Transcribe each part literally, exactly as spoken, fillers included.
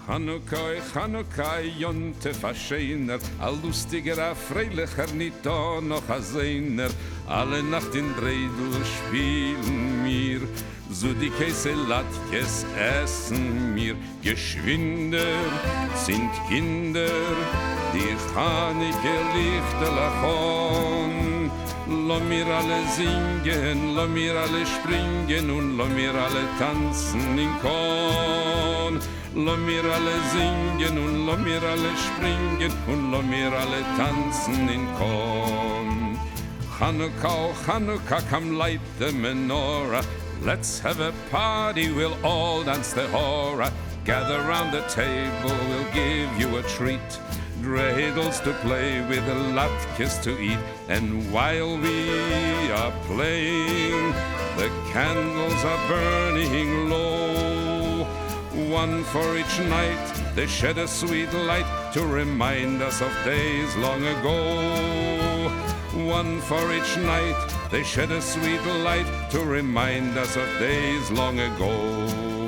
Chanukah, Chanukah, Jontef a scheiner, a lustiger, a freilicher, nicht da noch a seiner. Alle Nacht in Breidel spielen mir, so die Käse Latkes essen mir. Geschwinder sind Kinder, die Chanike Lichterlachon. Lo mir alle singen, lo mir alle springen und lo mir alle tanzen in Korn. Lo mir alle singen und lo mir alle springen und lo mir alle tanzen in Korn. Chanukah, Chanukah, come light the menorah. Let's have a party, we'll all dance the hora. Gather round the table, we'll give you a treat. Dreidels to play with, latkes to eat. And while we are playing, the candles are burning low. One for each night, they shed a sweet light to remind us of days long ago. One for each night, they shed a sweet light to remind us of days long ago.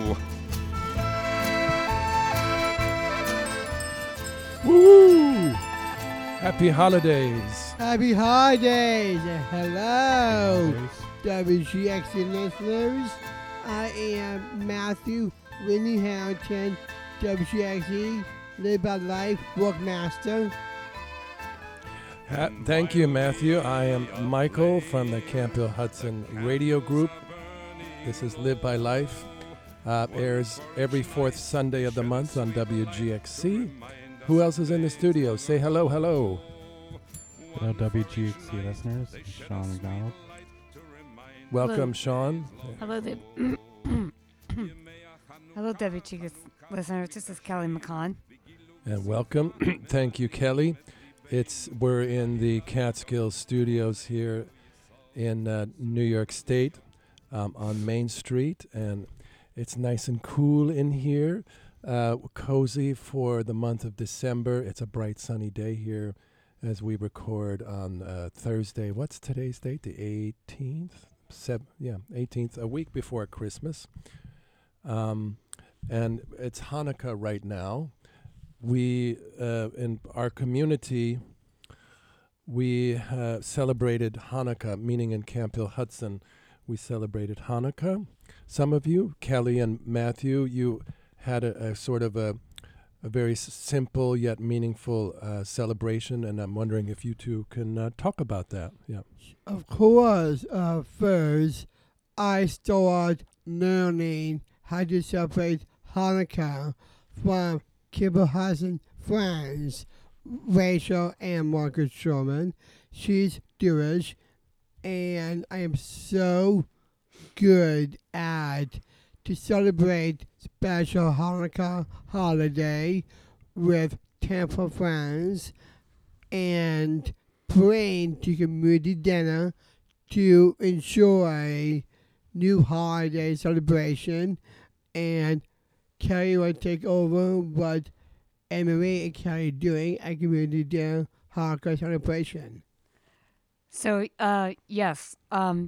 Woo! Happy holidays. Happy holidays. Hello, W G X listeners. I am Matthew Whitney Harrington, W G X E, Live by Life Bookmaster. Ha- thank you, Matthew. I am Michael from the Campbell Hudson Radio Group. This is Live by Life. Uh, airs every fourth Sunday of the month on W G X C. Who else is in the studio? Say hello, hello. Hello, W G X C listeners. Sean McDonald. Welcome, Hello. Sean. Hello, the Hello, W G X listeners. This is Kelly McCon. And welcome. Thank you, Kelly. It's we're in the Catskill Studios here in uh, New York State um, on Main Street, and it's nice and cool in here. Uh, cozy for the month of December. It's a bright, sunny day here as we record on uh, Thursday. What's today's date? The eighteenth? Seb- yeah, eighteenth, a week before Christmas. Um, and it's Hanukkah right now. We, uh, in our community, we uh, celebrated Hanukkah, meaning in Camp Hill Hudson, we celebrated Hanukkah. Some of you, Kelly and Matthew, you had a, a sort of a, a very s- simple yet meaningful uh, celebration, and I'm wondering if you two can uh, talk about that. Yeah. Of course, uh, first, I started learning how to celebrate Hanukkah from Campbell Hudson friends, Rachel and Margaret Sherman. She's Jewish, and I am so good at to celebrate special Hanukkah holiday with Tampa friends and bring to community dinner to enjoy new holiday celebration. And Kelly will take over what Emily and Kelly doing at community dinner Hanukkah celebration. So, uh, yes, um,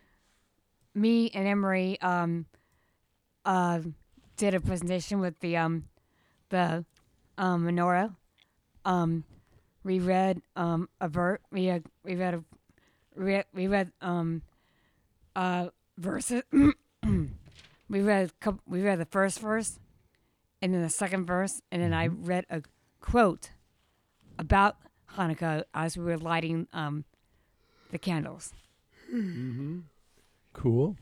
me and Emery um, uh, did a presentation with the um, the um, menorah. Um, we read um, a ver- we uh, we read a re- we read um, uh, verses. we read a couple, we read the first verse, and then the second verse, and then I read a quote about Hanukkah as we were lighting um, the candles. Mm-hmm. Cool.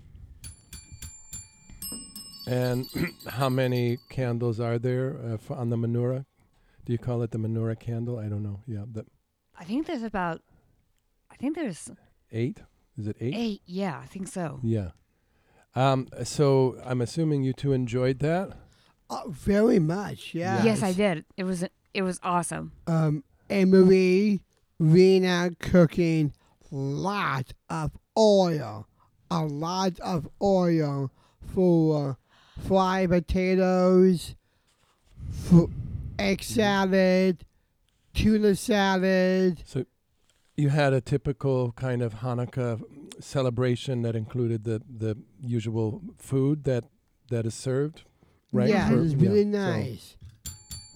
And how many candles are there uh, f- on the menorah? Do you call it the menorah candle? I don't know. Yeah, the I think there's about, I think there's eight. Is it eight? eight. Yeah, I think so. Yeah. Um. So I'm assuming you two enjoyed that. Oh, very much, yeah. Yes, I did. It was it was awesome. Um, Emily, Rena cooking lot of oil, a lot of oil for fried potatoes, for egg salad, tuna salad. So you had a typical kind of Hanukkah celebration that included the, the usual food that, that is served, right? Yeah, For- it was really yeah, so- nice.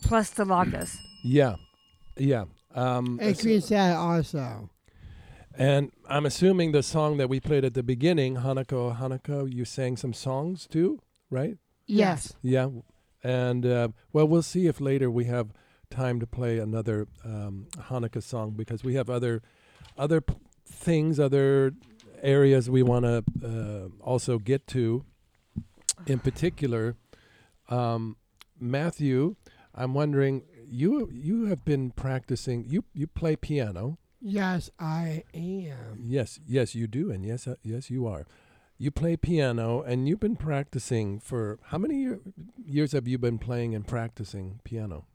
plus the latkes. Yeah, yeah. Um, And so- green salad also. and I'm assuming the song that we played at the beginning, Hanako Hanako, you sang some songs too, right? Yes. Yeah. And uh, well, we'll see if later we have time to play another um, Hanukkah song, because we have other other p- things, other areas we want to uh, also get to. In particular, um, Matthew, I'm wondering, you you have been practicing. You you play piano. Yes, I am. Yes, yes, you do, and yes, uh, yes, you are. You play piano, and you've been practicing for how many year, years have you been playing and practicing piano?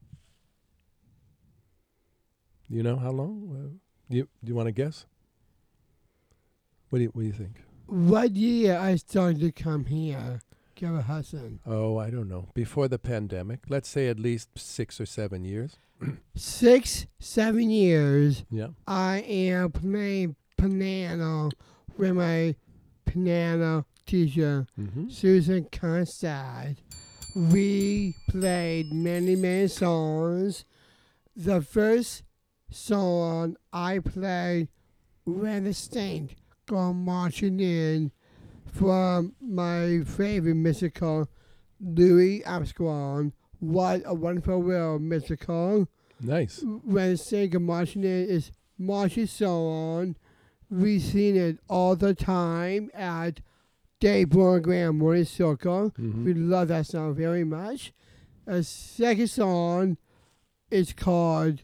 You know how long? Uh, you do you want to guess? What do you What do you think? What year I started to come here, Gary Hudson? Oh, I don't know. Before the pandemic, let's say at least six or seven years. Six, seven years. Yeah. I am playing piano with my piano teacher, Mm-hmm. Susan Constad. We played many, many songs. The first song I played when the Saint go marching in from my favorite musical, Louis Armstrong. What a Wonderful World musical. Nice. When the Saint go marching in is marching song. We sing it all the time at Dave Borgram Morning Circle. Mm-hmm. We love that song very much. A second song is called.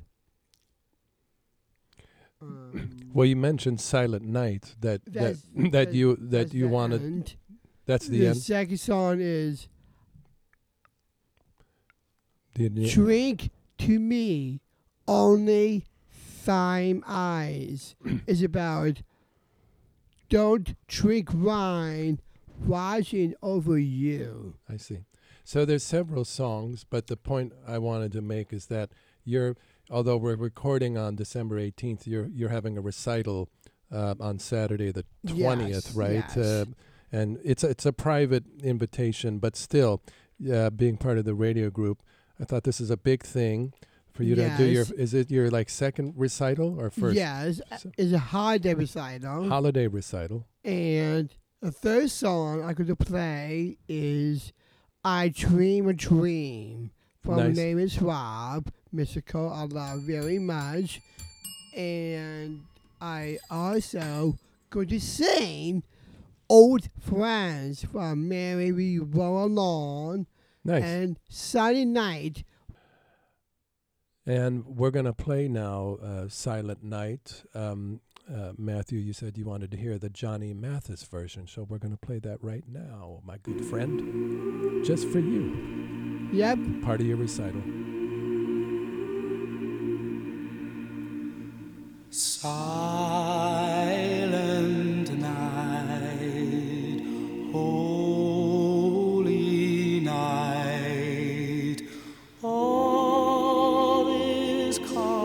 Um, Well, you mentioned Silent Night. That that that's- that that's- you that that's you the wanted. end. That's the The end. second song is The- the- Drink to Me Only Thine Eyes. It's about don't drink wine watching over you. I see. So there's several songs, but the point I wanted to make is that you're, although we're recording on December eighteenth, you're you're having a recital uh, on Saturday the twentieth, Yes, right? yes. Uh, and it's a, it's a private invitation, but still, uh, being part of the radio group, I thought this is a big thing for you to do your. Yes. Is it your like second recital or first? Yes, So- it's a holiday recital. Holiday recital. And the third song I'm going to play is I Dream a Dream from Nice. My Name is Rob, musical I love very much. And I also going to sing Old Friends from Mary We Roll Along Nice. and Sunday Night. And we're going to play now uh, Silent Night. Um, uh, Matthew, you said you wanted to hear the Johnny Mathis version, so we're going to play that right now, my good friend. Just for you. Yep. Part of your recital. Silent night, holy night, all is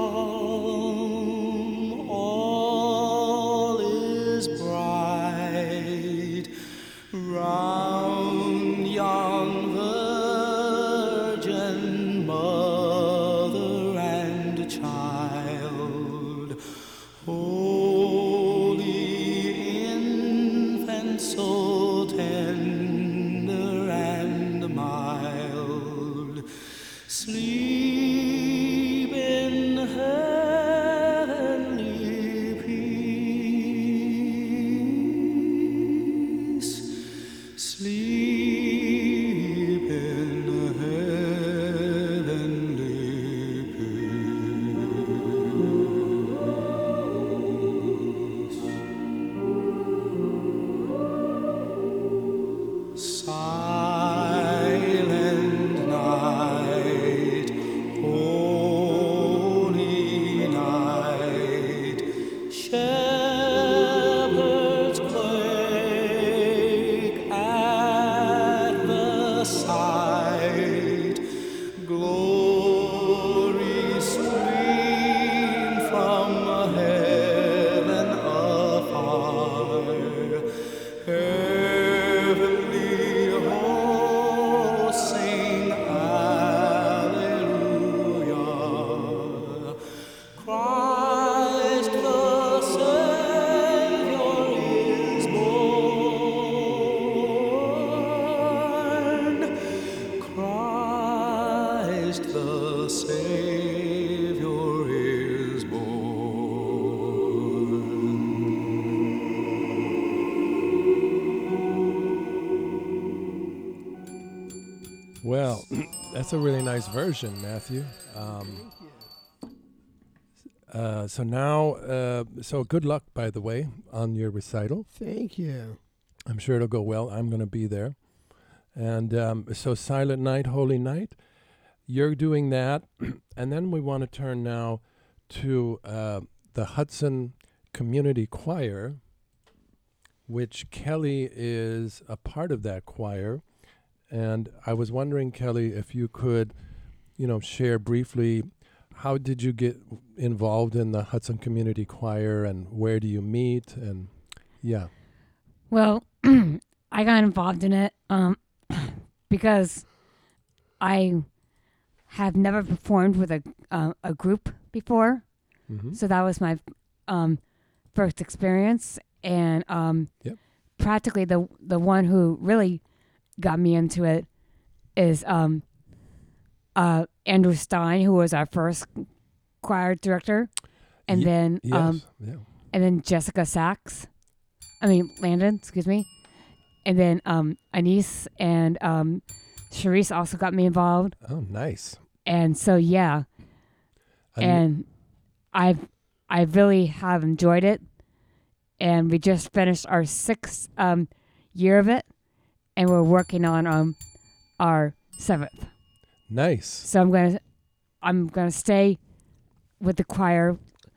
calm, all is bright, round yon virgin mother and child. Holy infant, so tender and mild, sleep in heavenly peace, sleep in heavenly Silent night, holy night, shepherds quake at the sight, glory stream from heaven afar. Heavenly hosts sing Alleluia. Savior is born. Well, that's a really nice version, Matthew. Um, uh, so now, uh, so good luck, by the way, on your recital. Thank you. I'm sure it'll go well. I'm going to be there. And um, so Silent Night, Holy Night, you're doing that. And then we want to turn now to uh, the Hudson Community Choir, which Kelly is a part of that choir. And I was wondering, Kelly, if you could, you know, share briefly, how did you get involved in the Hudson Community Choir, and where do you meet? And yeah. Well, I got involved in it um, because I have never performed with a uh, a group before, Mm-hmm. so that was my um, first experience, and um, Yep. practically the the one who really got me into it is um, uh, Andrew Stein, who was our first choir director, and Ye- then Yes. um, yeah. and then Jessica Sachs, I mean Landon, excuse me, and then um, Anise and um, Charisse also got me involved, Oh, nice. and so yeah, And and I've I really have enjoyed it, and we just finished our sixth um, year of it, and we're working on um our seventh. nice. So I'm gonna I'm gonna stay with the choir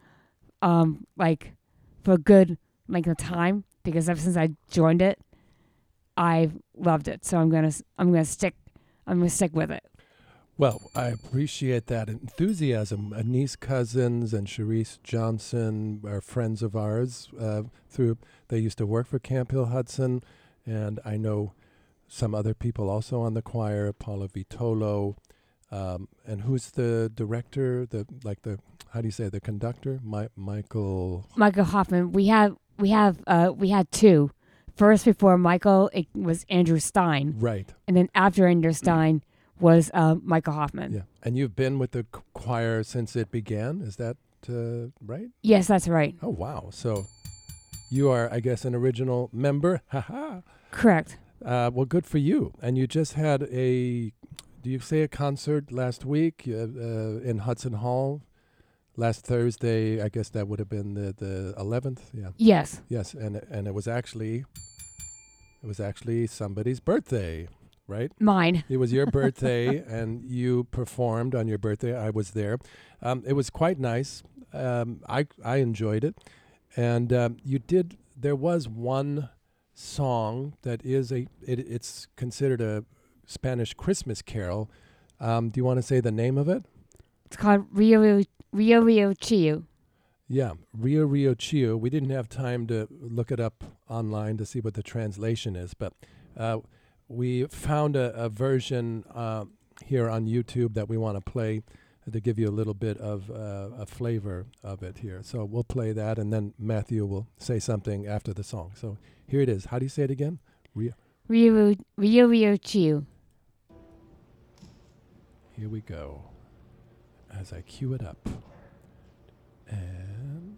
um like for a good length of time, because ever since I joined it, I've loved it. So I'm gonna s- I'm gonna stick I'm gonna stick with it. Well, I appreciate that enthusiasm. Anise Cousins and Charisse Johnson are friends of ours. Uh, through they used to work for Camp Hill Hudson, and I know some other people also on the choir. Paula Vitolo, um, and who's the director? The like the how do you say the conductor? My, Michael. Michael Hoffman. We have we have uh we had two. First, before Michael, it was Andrew Stein, Right. and then after Andrew Stein was uh, Michael Hoffman. Yeah. And you've been with the ch- choir since it began. Is that uh, right? Yes, that's right. Oh wow! So you are, I guess, an original member. Ha ha. Correct. Uh, well, good for you. And you just had a, do you say a concert last week uh, uh, in Hudson Hall? Last Thursday, I guess that would have been the, the eleventh. Yeah. Yes. Yes. And and it was actually, it was actually somebody's birthday, right? Mine. It was your birthday, and you performed on your birthday. I was there. Um, it was quite nice. Um, I I enjoyed it, and um, you did. There was one song that is a. It, it's considered a Spanish Christmas carol. Um, do you want to say the name of it? It's called Rio Rio Rio, Rio Chiu. Yeah, Rio Rio Chiu. We didn't have time to look it up online to see what the translation is, but uh, we found a, a version uh, here on YouTube that we want to play to give you a little bit of uh, a flavor of it here. So we'll play that, and then Matthew will say something after the song. So here it is. How do you say it again? Rio. Rio Rio Rio Chiu. Here we go. As I cue it up. And...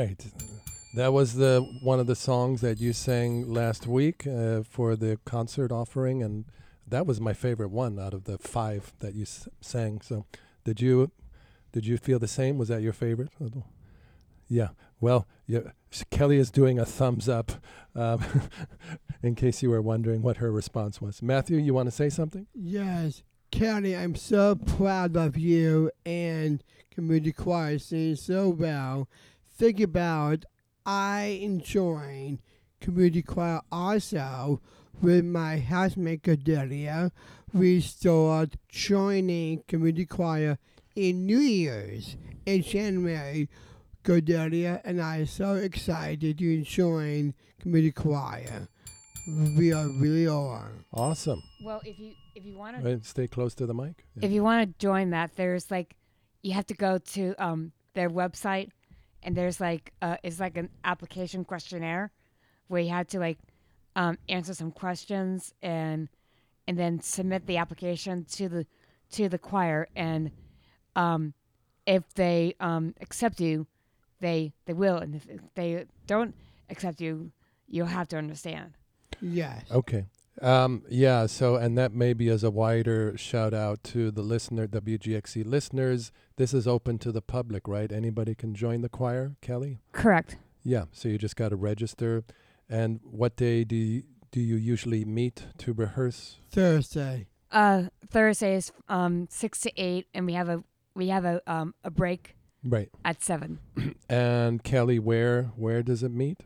right. That was the one of the songs that you sang last week uh, for the concert offering, and that was my favorite one out of the five that you s- sang. So, did you did you feel the same? Was that your favorite? Yeah. Well, yeah, Kelly is doing a thumbs up, um, in case you were wondering what her response was. Matthew, you want to say something? Yes, Kelly, I'm so proud of you and community choir singing so well. Think about I enjoying community choir also with my housemate Cordelia. We started joining community choir in New Year's in January. Cordelia and I are so excited to join community choir. We are really are. Awesome. Well, if you if you want to Right, stay close to the mic. Yeah. if you want to join that, there's like you have to go to um their website, and there's like uh it's like an application questionnaire where you have to like um answer some questions and and then submit the application to the to the choir, and um if they um accept you, they they will, and if they don't accept you, you'll have to understand. Yes. Okay. Um, yeah, so, and that maybe as a wider shout out to the listener, W G X C listeners, this is open to the public, right? Anybody can join the choir, Kelly? Correct. Yeah, so you just got to register. And what day do you, do you usually meet to rehearse? Thursday. Uh, Thursdays um six to eight, and we have a we have a um a break Right. at seven. And Kelly, where where does it meet?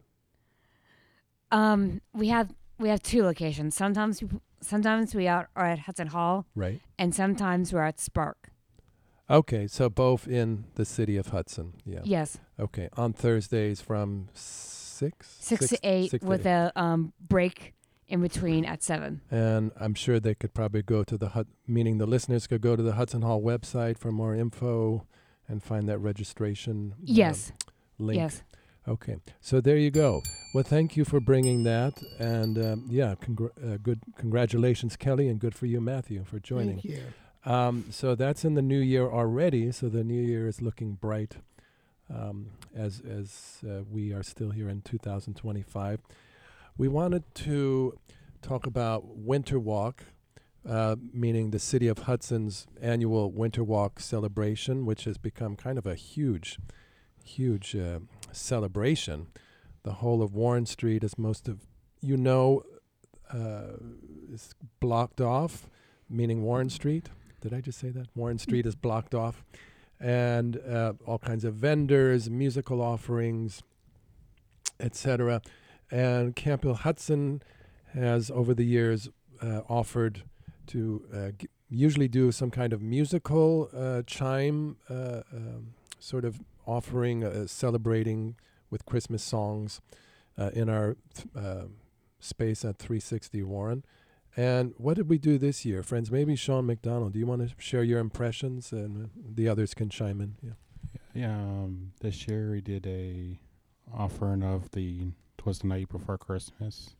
Um, we have we have two locations. Sometimes we, sometimes we are, are at Hudson Hall, Right. and sometimes we're at Spark. Okay, so both in the city of Hudson. Yeah. Yes, Okay, on Thursdays from six? six, to eight six to with eight. a um break in between at seven. And I'm sure they could probably go to the, Hud- meaning the listeners could go to the Hudson Hall website for more info and find that registration um, Yes, link. yes. Okay, so there you go. Well, thank you for bringing that. And um, yeah, congr- uh, good congratulations, Kelly, and good for you, Matthew, for joining. Thank you. Um, so that's in the new year already. So the new year is looking bright um, as as uh, we are still here in two thousand twenty-five. We wanted to talk about Winter Walk, uh, meaning the City of Hudson's annual Winter Walk celebration, which has become kind of a huge, huge uh, celebration. The whole of Warren Street, as most of you know, uh, is blocked off, meaning Warren Street. Did I just say that? Warren Street is blocked off. And uh, all kinds of vendors, musical offerings, et cetera. And Camp Hill Hudson has, over the years, uh, offered to uh, g- usually do some kind of musical uh, chime, uh, um, sort of offering, uh, celebrating with Christmas songs uh, in our th- uh, space at three sixty Warren. And what did we do this year, friends? Maybe Sean McDonald, do you want to share your impressions, and uh, the others can chime in? Yeah. Yeah, um, this year we did a offering of the "'Twas the Night Before Christmas."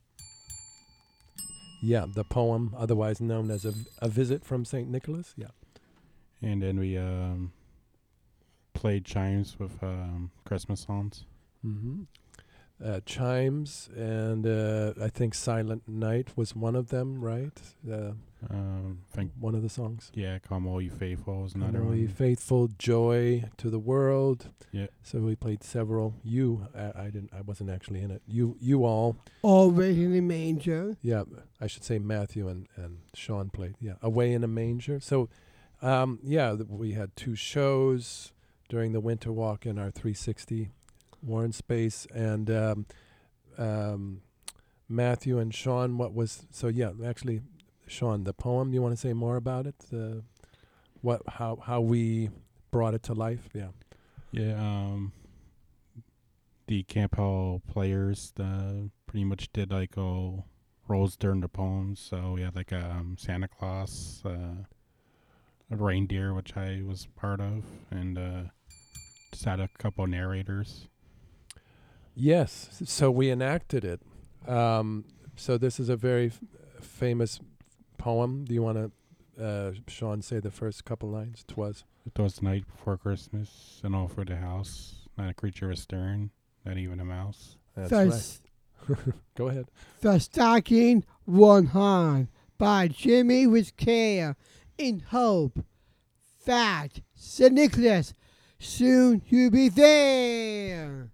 Yeah, the poem, otherwise known as a, v- a visit from Saint Nicholas. Yeah. And then we um, played chimes with um, Christmas songs. Mm-hmm. Uh, chimes, and uh, I think Silent Night was one of them, right? Uh, Um, I think, one of the songs. yeah, "Come All You Faithful" was Come another All Ye one. Faithful, Joy to the World. Yeah. So we played several. You, I, I didn't. I wasn't actually in it. You, you all. Always in the manger. Yeah, I should say Matthew and, and Sean played. Yeah, Away in a Manger. So, um, yeah, th- we had two shows during the Winter Walk in our three sixty Warren space, and um, um, Matthew and Sean. What was so? Yeah, actually, Sean, the poem. You want to say more about it? Uh, what? How? How we brought it to life? Yeah. Yeah, um, the Camp Hall players uh, pretty much did like all roles during the poems. So we had like um, Santa Claus, uh, a reindeer, which I was part of, and uh, just had a couple narrators. Yes. s- So we enacted it. Um, so this is a very f- famous poem. Do you want to, uh, Sean, say the first couple lines? "'Twas." It was the night before Christmas, and all for the house, not a creature was stirring. Not even a mouse. That's the, right. s- Go ahead. the Stocking One Hon by Jimmy with Care in hope that Saint Nicholas soon you'll be there.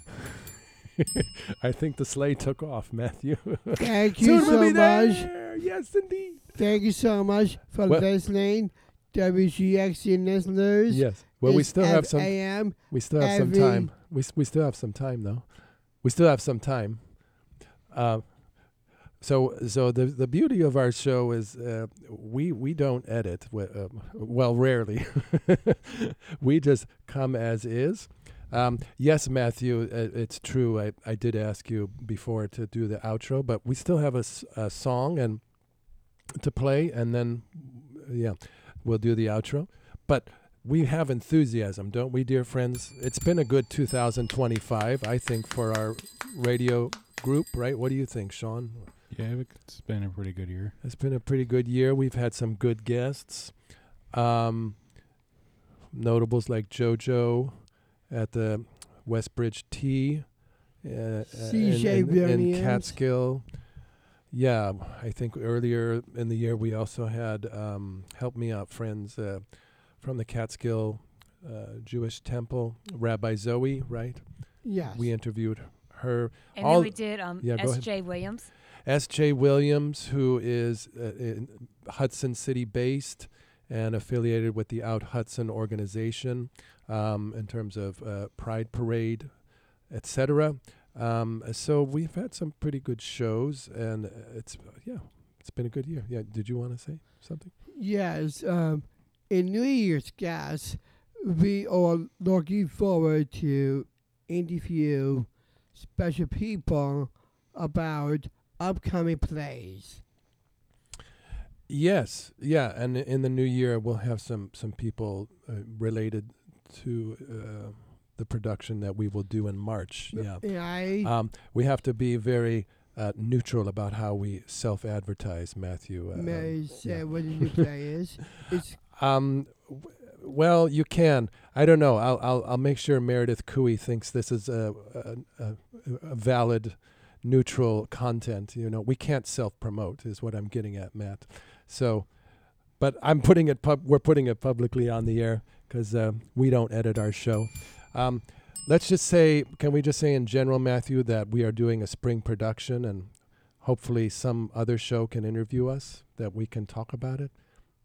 I think the sleigh took off, Matthew. Thank you Soon we'll so be much. there. Yes, indeed. Thank you so much for Well- listening, W G X C listeners. Yes. Well, we It's still have some. F A M. We still have some every- time. We s- we still have some time though. We still have some time. Uh, so so the the beauty of our show is uh, we we don't edit. w- Uh, well, rarely. We just come as is. Um, yes, Matthew, uh, it's true. I, I did ask you before to do the outro, but we still have a, s- a song and to play, and then yeah, we'll do the outro. But we have enthusiasm, don't we, dear friends? It's been a good two thousand twenty-five, I think, for our radio group, right? What do you think, Sean? Yeah, it's been a pretty good year. It's been a pretty good year. We've had some good guests. Um, notables like JoJo at the Westbridge Tea. Uh, C J in, in, in Williams. Catskill. Yeah, I think earlier in the year we also had um, Help Me Out friends uh, from the Catskill uh, Jewish Temple, Rabbi Zoe, right? Yes. We interviewed her. And All- then we did um, Yeah, go ahead. S J Williams. S J Williams, who is uh, in Hudson City based and affiliated with the Out Hudson organization um, in terms of uh, Pride Parade, et cetera. Um, so we've had some pretty good shows, and uh, it's uh, yeah, it's been a good year. Yeah, did you want to say something? Yes. Um, in New Year's, guys, we are looking forward to interview special people about upcoming plays. Yes, yeah, and i- in the new year we'll have some some people uh, related to uh, the production that we will do in March. Yeah. I Um, we have to be very uh, neutral about how we self-advertise, Matthew. Uh, may um, say yeah. what the new play is. It's Um, w- well, you can. I don't know. I'll I'll I'll make sure Meredith Cooey thinks this is a a, a, a valid, neutral content. You know, we can't self-promote, is what I'm getting at, Matt. So, but I'm putting it pub. We're putting it publicly on the air because uh, we don't edit our show. Um, let's just say, can we just say in general, Matthew, that we are doing a spring production, and hopefully some other show can interview us that we can talk about it.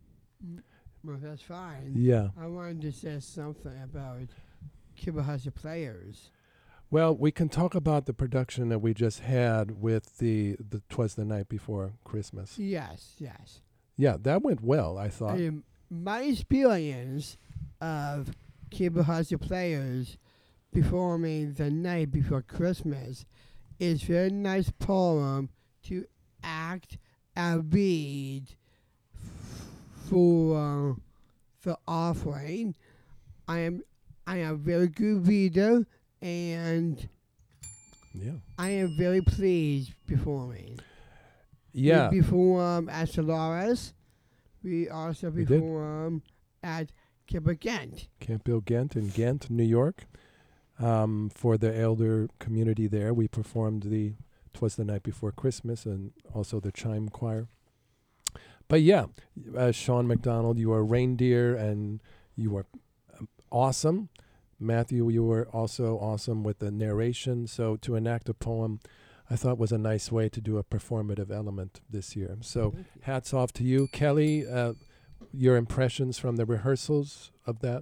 well, that's fine. Yeah. I wanted to say something about Kibahasa players. Well, we can talk about the production that we just had with the the Twas the Night Before Christmas. Yes, yes. Yeah, that went well, I thought. Um, my experience of Kibahasa players performing the night before Christmas is very nice poem to act and read f- for uh, the offering. I am I am a very good reader, and Yeah. I am very pleased performing. Yeah. We perform at Solaris. We also We did. perform at Kibba Ghent. Camp Bill Ghent in Ghent, New York. Um, for the elder community there, we performed the Twas the Night Before Christmas and also the Chime Choir. But yeah, uh, Sean McDonald, you are reindeer and you were um, awesome. Matthew, you were also awesome with the narration. So to enact a poem, I thought was a nice way to do a performative element this year. So hats off to you. Kelly, uh, your impressions from the rehearsals of that?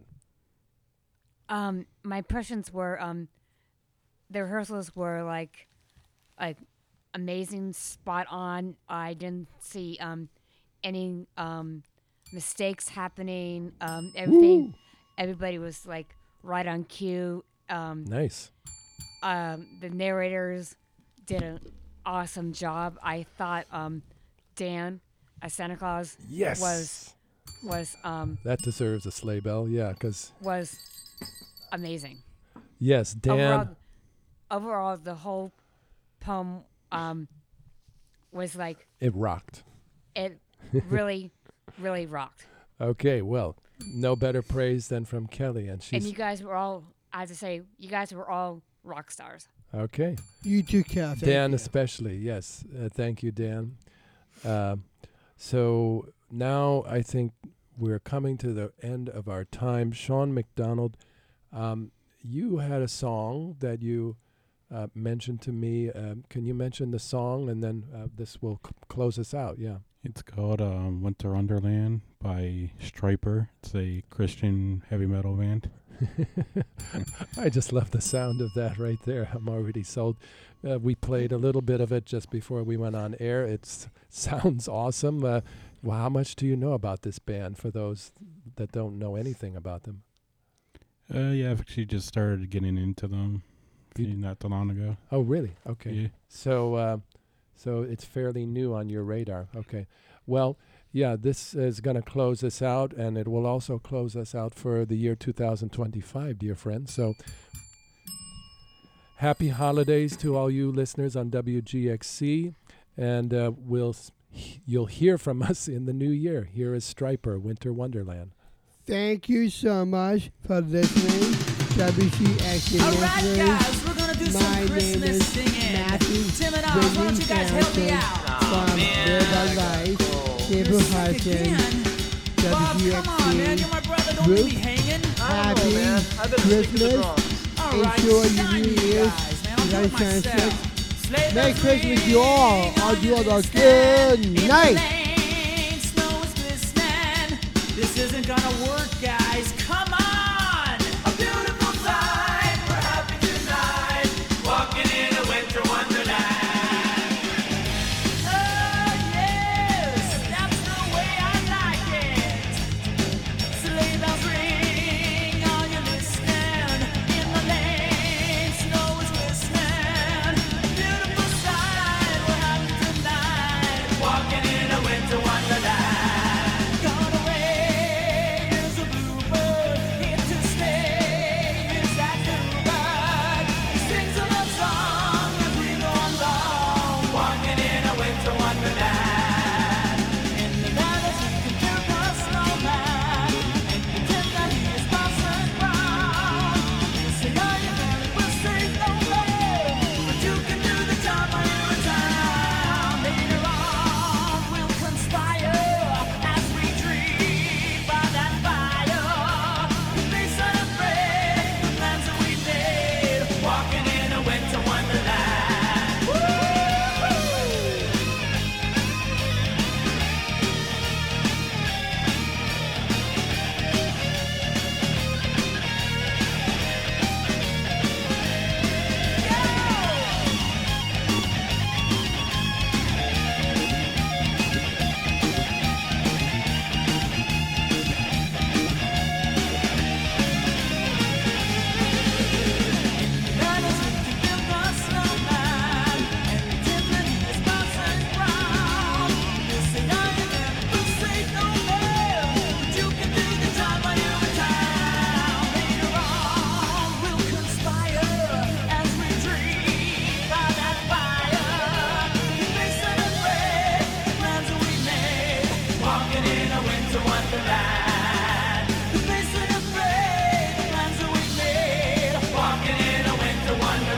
Um, my impressions were um, the rehearsals were like, like amazing, spot on. I didn't see um, any um, mistakes happening. Um, everything, everybody was like right on cue. Um, Nice. um, the narrators did an awesome job. I thought um, Dan, as Santa Claus, Yes. was was um, That deserves a sleigh bell, yeah, because, was amazing. yes, Dan. Overall, overall, the whole poem um, was like It rocked. it really, really rocked. Okay, well, no better praise than from Kelly, and And she's you guys were all, I have to say, you guys were all rock stars. Okay. You too, Cal. Thank Dan you. especially, yes. Uh, thank you, Dan. Uh, so now I think we're coming to the end of our time. Sean McDonald, um, you had a song that you uh, mentioned to me. Um, can you mention the song, and then uh, this will c- close us out? Yeah. It's called um, Winter Wonderland by Striper. It's a Christian heavy metal band. I just love the sound of that right there. I'm already sold. Uh, we played a little bit of it just before we went on air. It sounds awesome. Uh, well, how much do you know about this band for those that don't know anything about them? Uh, yeah, I've actually just started getting into them You- not too long ago. Oh, really? Okay. Yeah. So, uh, so it's fairly new on your radar. Okay. Well, yeah, this is going to close us out, and it will also close us out for the year two thousand twenty-five, dear friends. So, happy holidays to all you listeners on W G X C, and uh, we'll s- h- you'll hear from us in the new year. Here is Striper, Winter Wonderland. Thank you so much for listening. W G X C All right, listeners. guys, we're gonna do My some name Christmas is singing. Matthew Tim and Oz, why don't you guys help me Hamilton out? from Live a Life, Cable You're sick Hudson, again. Bob, W G come on, man, X you're C. my brother. Don't Group. leave me hanging. Happy Christmas. All right, Enjoy shine, your New you Year's. guys, man. I'll do You it guys sound myself. Sleigh Merry bells Christmas, you all. ring I'll on do your all the list good in the night. lane, snow is glistening. This isn't gonna work, guys. Come on! A beautiful sight. We're happy tonight. Walking in a winter wonderland. Oh, yes, that's the way I like it. Sleigh bells ring, are you listening? In the lane, snow is glistening. Beautiful sight, we're happy tonight. Walking in a winter wonderland. Gone away is a bluebird, here to stay is that new bird. He sings a love song as we go along. Walking in a winter wonderland. In the valleys we can build a snowman and pretend that he is Parson Brown. We'll say, are you married? We'll say no way, but you can do the job while you're in town. Later on we'll conspire as we dream by that fire. Face unafraid, the plans that we made. Walking in a winter wonderland. Woo! Walking in a winter wonderland. The face and afraid, the plans that we made. Walking in a winter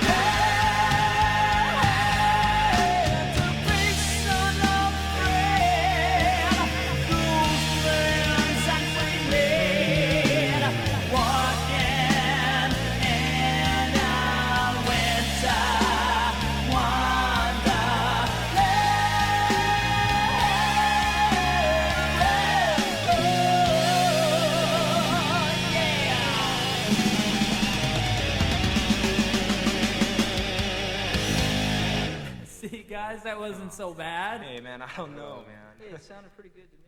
wonderland. The face unafraid, those plans that we made. Walking in a winter See, guys, that wasn't so bad. Hey, man, I don't know, man. Hey, it sounded pretty good to me.